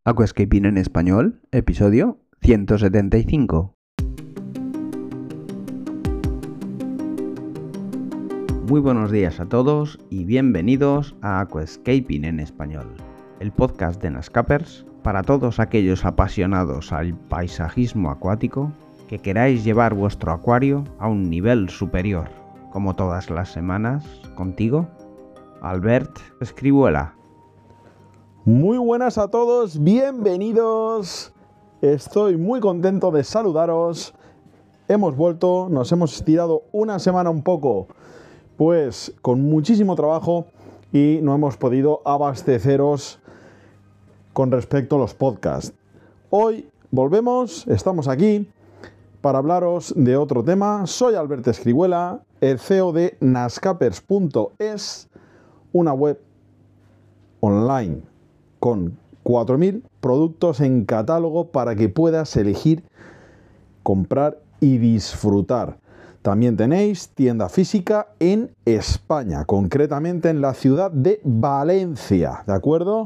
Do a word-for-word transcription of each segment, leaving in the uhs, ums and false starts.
Aquascaping en español, episodio ciento setenta y cinco. Muy buenos días a todos y bienvenidos a Aquascaping en español, el podcast de Nascapers para todos aquellos apasionados al paisajismo acuático que queráis llevar vuestro acuario a un nivel superior. Como todas las semanas, contigo, Albert Escribuela. Muy buenas a todos, bienvenidos. Estoy muy contento de saludaros. Hemos vuelto, nos hemos estirado una semana un poco, pues con muchísimo trabajo y no hemos podido abasteceros con respecto a los podcasts. Hoy volvemos, estamos aquí para hablaros de otro tema. Soy Albert Escribuela, el C E O de nascapers punto es, una web online con cuatro mil productos en catálogo para que puedas elegir, comprar y disfrutar. También tenéis tienda física en España, concretamente en la ciudad de Valencia, ¿de acuerdo?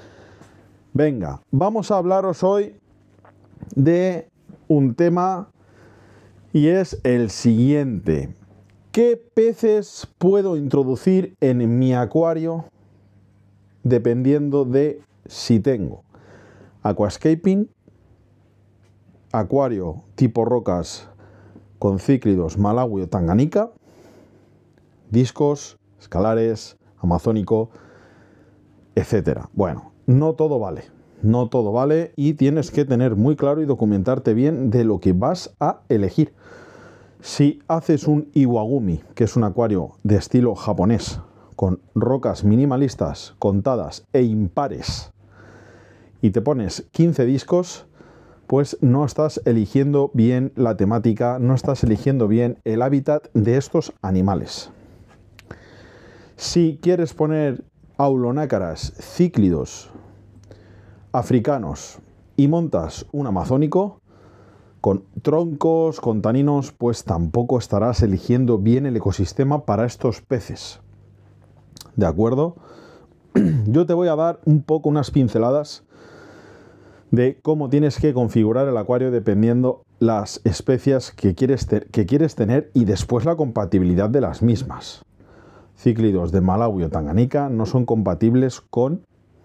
Venga, vamos a hablaros hoy de un tema y es el siguiente. ¿Qué peces puedo introducir en mi acuario dependiendo de si tengo aquascaping, acuario tipo rocas con cíclidos Malawi o Tanganica, discos, escalares, amazónico, etcétera? Bueno, no todo vale, no todo vale y tienes que tener muy claro y documentarte bien de lo que vas a elegir. Si haces un Iwagumi, que es un acuario de estilo japonés, con rocas minimalistas, contadas e impares, y te pones quince discos, pues no estás eligiendo bien la temática, no estás eligiendo bien el hábitat de estos animales. Si quieres poner aulonácaras, cíclidos, africanos y montas un amazónico con troncos, con taninos, pues tampoco estarás eligiendo bien el ecosistema para estos peces. ¿De acuerdo? Yo te voy a dar un poco unas pinceladas de cómo tienes que configurar el acuario dependiendo las especies que quieres, te- que quieres tener y después la compatibilidad de las mismas. Cíclidos de Malawi o Tanganica no son compatibles con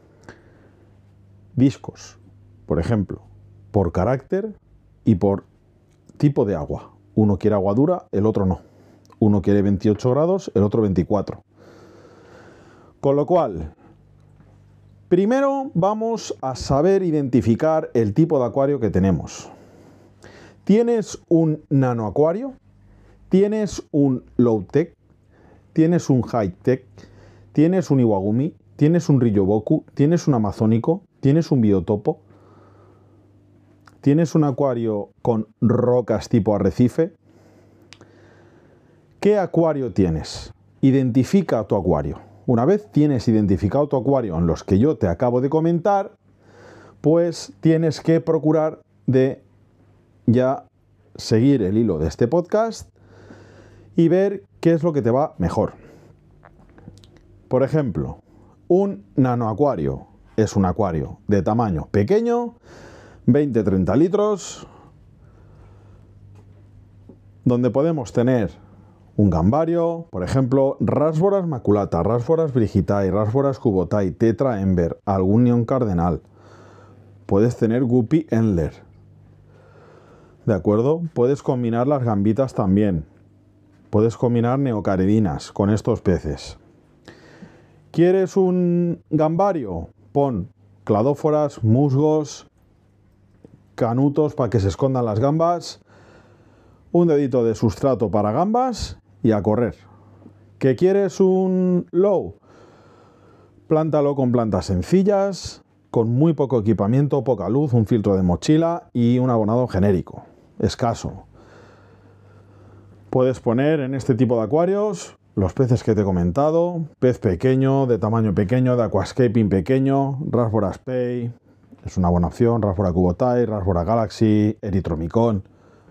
discos, por ejemplo, por carácter y por tipo de agua. Uno quiere agua dura, el otro no. Uno quiere veintiocho grados, el otro veinticuatro. Con lo cual, primero vamos a saber identificar el tipo de acuario que tenemos. ¿Tienes un nanoacuario? ¿Tienes un low-tech? ¿Tienes un high-tech? ¿Tienes un Iwagumi? ¿Tienes un Ryoboku? ¿Tienes un amazónico? ¿Tienes un biotopo? ¿Tienes un acuario con rocas tipo arrecife? ¿Qué acuario tienes? Identifica tu acuario. Una vez tienes identificado tu acuario en los que yo te acabo de comentar, pues tienes que procurar de ya seguir el hilo de este podcast y ver qué es lo que te va mejor. Por ejemplo, un nanoacuario es un acuario de tamaño pequeño, veinte a treinta litros, donde podemos tener un gambario, por ejemplo, Rasboras maculata, Rasboras brigitae, Rasboras cubotae, Tetra ember, algún neón cardenal. Puedes tener Guppy Endler. ¿De acuerdo? Puedes combinar las gambitas también. Puedes combinar neocaredinas con estos peces. ¿Quieres un gambario? Pon cladóforas, musgos, canutos para que se escondan las gambas, un dedito de sustrato para gambas y a correr. ¿Que quieres un low? Plántalo con plantas sencillas, con muy poco equipamiento, poca luz, un filtro de mochila y un abonado genérico, escaso. Puedes poner en este tipo de acuarios los peces que te he comentado, pez pequeño, de tamaño pequeño, de aquascaping pequeño, Rasbora Spey, es una buena opción, Rasbora cubotae, Rasbora Galaxy, Erythromicon,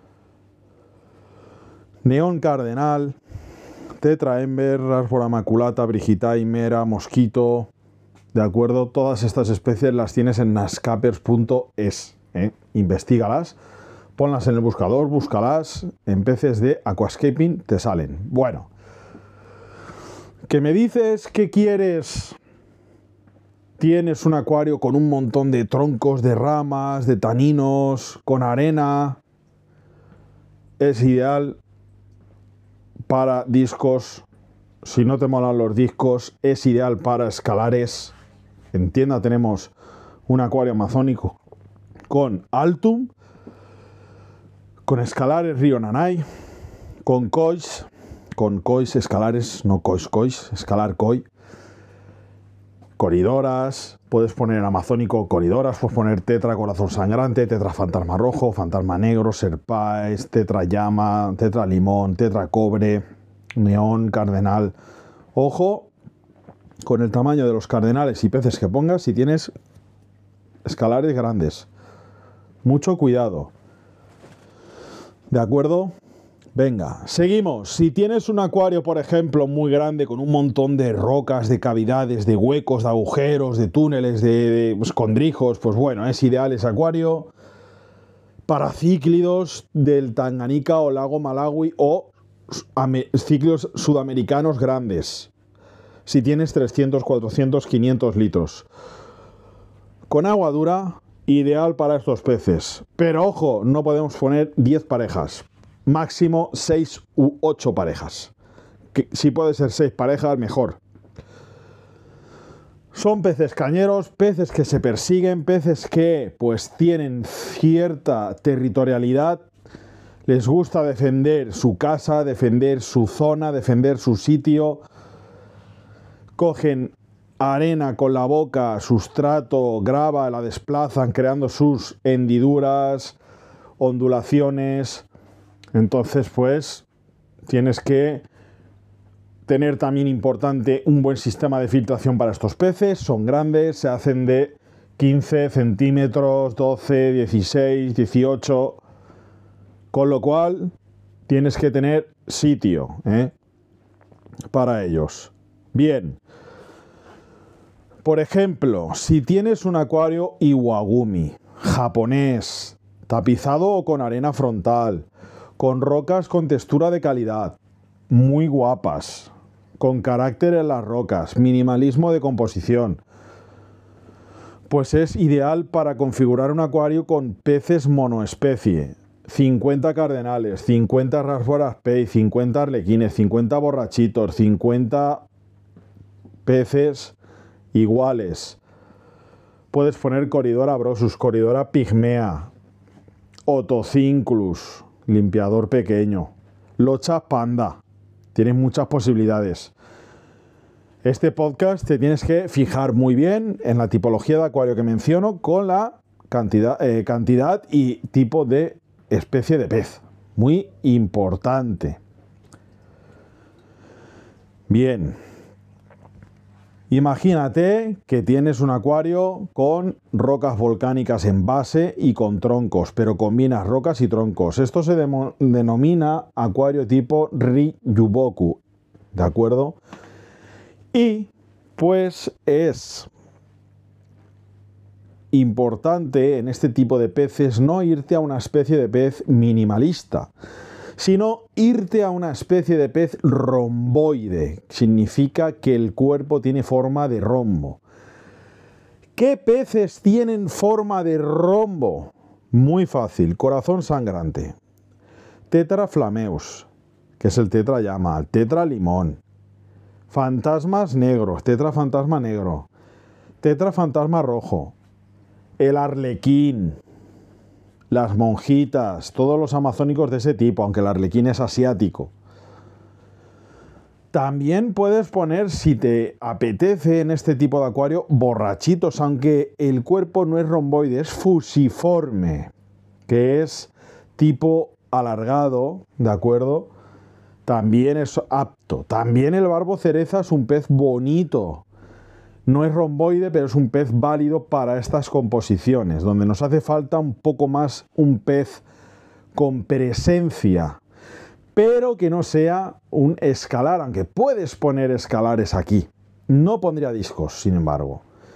neón cardenal, Tetra ember, Rasbora maculata, brigitae, mera, mosquito, ¿De acuerdo? Todas estas especies las tienes en nascapers punto es. ¿eh? Investígalas, ponlas en el buscador, búscalas, en peces de aquascaping te salen. Bueno, ¿qué me dices que quieres? Tienes un acuario con un montón de troncos, de ramas, de taninos, con arena. Es ideal para discos. Si no te molan los discos, es ideal para escalares. En tienda tenemos un acuario amazónico con Altum, con escalares Río Nanay, con cois, con cois escalares, no cois cois, escalar koi, coridoras, puedes poner amazónico coridoras, puedes poner tetra corazón sangrante, tetra fantasma rojo, fantasma negro, serpáez, tetra llama, tetra limón, tetra cobre, neón, cardenal. Ojo con el tamaño de los cardenales y peces que pongas si tienes escalares grandes. Mucho cuidado. ¿De acuerdo? Venga, seguimos. Si tienes un acuario, por ejemplo, muy grande, con un montón de rocas, de cavidades, de huecos, de agujeros, de túneles, de, de escondrijos, pues bueno, es ideal ese acuario para cíclidos del Tanganica o lago Malawi o cíclidos sudamericanos grandes. Si tienes trescientos, cuatrocientos, quinientos litros. Con agua dura, ideal para estos peces. Pero ojo, no podemos poner diez parejas. Máximo seis u ocho parejas. Que, si puede ser seis parejas, mejor. Son peces cañeros, peces que se persiguen, peces que pues tienen cierta territorialidad. Les gusta defender su casa, defender su zona, defender su sitio. Cogen arena con la boca, sustrato, grava, la desplazan creando sus hendiduras, ondulaciones. Entonces, pues, tienes que tener también importante un buen sistema de filtración para estos peces. Son grandes, se hacen de quince centímetros, doce, dieciséis, dieciocho. Con lo cual, tienes que tener sitio, ¿eh? para ellos. Bien. Por ejemplo, si tienes un acuario Iwagumi, japonés, tapizado o con arena frontal, con rocas con textura de calidad, muy guapas, con carácter en las rocas, minimalismo de composición, pues es ideal para configurar un acuario con peces monoespecie. cincuenta cardenales, cincuenta rasboras pei, cincuenta arlequines, cincuenta borrachitos, cincuenta peces iguales. Puedes poner Coridora brosus, Coridora pigmea, Otocinclus, limpiador pequeño, Lochas panda. Tienes muchas posibilidades. Este podcast te tienes que fijar muy bien en la tipología de acuario que menciono con la cantidad, eh, cantidad y tipo de especie de pez. Muy importante. Bien. Imagínate que tienes un acuario con rocas volcánicas en base y con troncos, pero combinas rocas y troncos. Esto se denomina acuario tipo Ryuboku, ¿de acuerdo? Y pues es importante en este tipo de peces no irte a una especie de pez minimalista, sino irte a una especie de pez romboide. Significa que el cuerpo tiene forma de rombo. ¿Qué peces tienen forma de rombo? Muy fácil, corazón sangrante, Tetra flameus, que es el tetra llama, el tetra limón, fantasmas negros, tetra fantasma negro, tetra fantasma rojo, el arlequín, las monjitas, todos los amazónicos de ese tipo, aunque el arlequín es asiático. También puedes poner, si te apetece en este tipo de acuario, borrachitos, aunque el cuerpo no es romboide, es fusiforme, que es tipo alargado, ¿de acuerdo? También es apto. También el barbo cereza es un pez bonito. No es romboide, pero es un pez válido para estas composiciones, donde nos hace falta un poco más un pez con presencia, pero que no sea un escalar, aunque puedes poner escalares aquí. No pondría discos, sin embargo.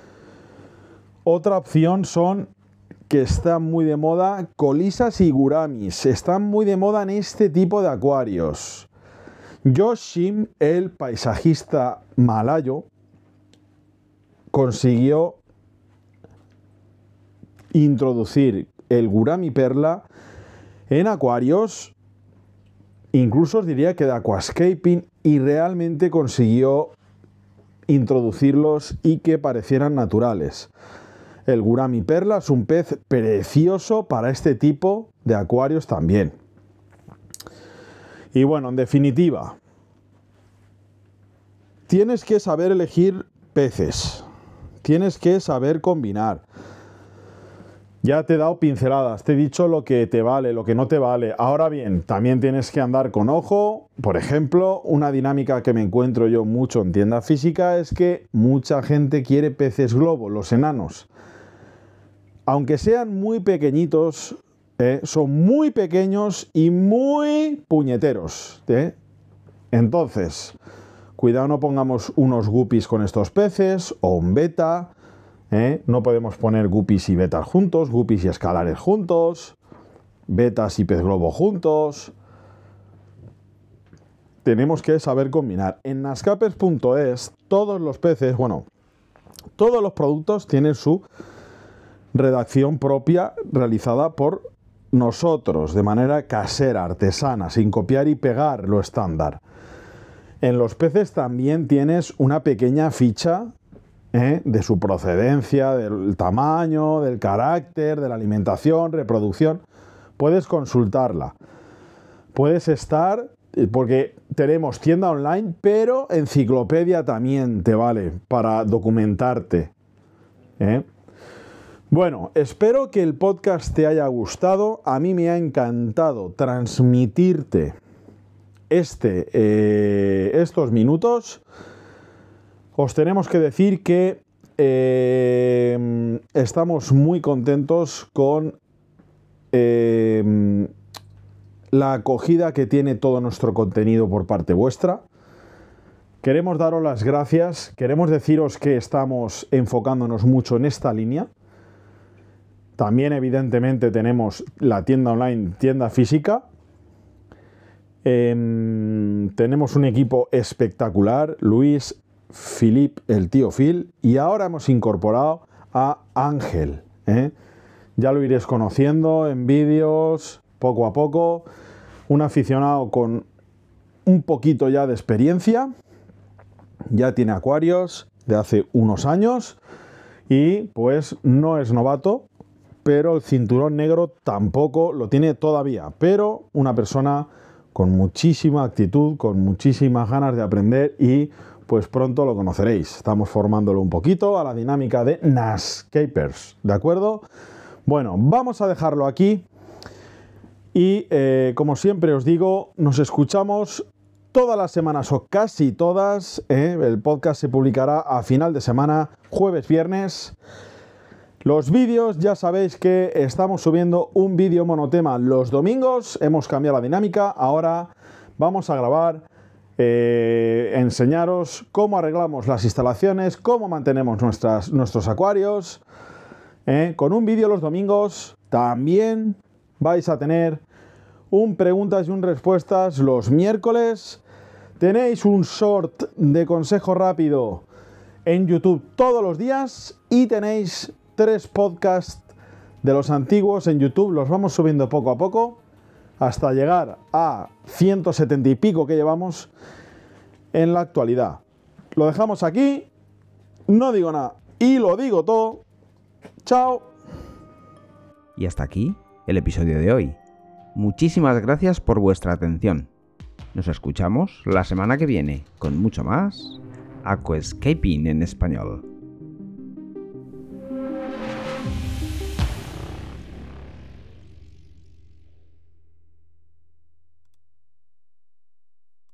Otra opción son que están muy de moda colisas y guramis. Están muy de moda en este tipo de acuarios. Josh Shim, el paisajista malayo, consiguió introducir el gurami perla en acuarios, incluso os diría que de aquascaping, y realmente consiguió introducirlos y que parecieran naturales. El gurami perla es un pez precioso para este tipo de acuarios también. Y bueno, en definitiva, tienes que saber elegir peces, tienes que saber combinar. Ya te he dado pinceladas, te he dicho lo que te vale, lo que no te vale. Ahora bien, también tienes que andar con ojo. Por ejemplo, una dinámica que me encuentro yo mucho en tienda física es que mucha gente quiere peces globo, los enanos. Aunque sean muy pequeñitos, ¿eh? son muy pequeños y muy puñeteros. ¿eh? Entonces, cuidado, no pongamos unos guppies con estos peces o un beta. ¿eh? No podemos poner guppies y betas juntos, guppies y escalares juntos, betas y pez globo juntos. Tenemos que saber combinar. En nascapers punto es todos los peces, bueno, todos los productos tienen su redacción propia realizada por nosotros, de manera casera, artesana, sin copiar y pegar lo estándar. En los peces también tienes una pequeña ficha ¿eh? de su procedencia, del tamaño, del carácter, de la alimentación, reproducción. Puedes consultarla. Puedes estar, porque tenemos tienda online, pero enciclopedia también te vale para documentarte. ¿eh? Bueno, espero que el podcast te haya gustado. A mí me ha encantado transmitirte este, eh, estos minutos. Os tenemos que decir que eh, estamos muy contentos con eh, la acogida que tiene todo nuestro contenido por parte vuestra. Queremos daros las gracias. Queremos deciros que estamos enfocándonos mucho en esta línea. También, evidentemente, tenemos la tienda online, tienda física. Eh, tenemos un equipo espectacular, Luis, Filip, el tío Phil, y ahora hemos incorporado a Ángel. ¿eh? Ya lo iréis conociendo en vídeos, poco a poco. Un aficionado con un poquito ya de experiencia. Ya tiene acuarios de hace unos años y pues no es novato, pero el cinturón negro tampoco lo tiene todavía, pero una persona con muchísima actitud, con muchísimas ganas de aprender y pues pronto lo conoceréis. Estamos formándolo un poquito a la dinámica de Nascapers, ¿de acuerdo? Bueno, vamos a dejarlo aquí y eh, como siempre os digo, nos escuchamos todas las semanas o casi todas. ¿eh? El podcast se publicará a final de semana, jueves, viernes. Los vídeos, ya sabéis que estamos subiendo un vídeo monotema los domingos. Hemos cambiado la dinámica. Ahora vamos a grabar, eh, enseñaros cómo arreglamos las instalaciones, cómo mantenemos nuestras, nuestros acuarios. ¿eh? Con un vídeo los domingos. También vais a tener un preguntas y un respuestas los miércoles. Tenéis un short de consejo rápido en YouTube todos los días y tenéis tres podcasts de los antiguos en YouTube. Los vamos subiendo poco a poco hasta llegar a ciento setenta y pico que llevamos en la actualidad. Lo dejamos aquí. No digo nada y lo digo todo. Chao. Y hasta aquí el episodio de hoy. Muchísimas gracias por vuestra atención. Nos escuchamos la semana que viene con mucho más Aquascaping en español.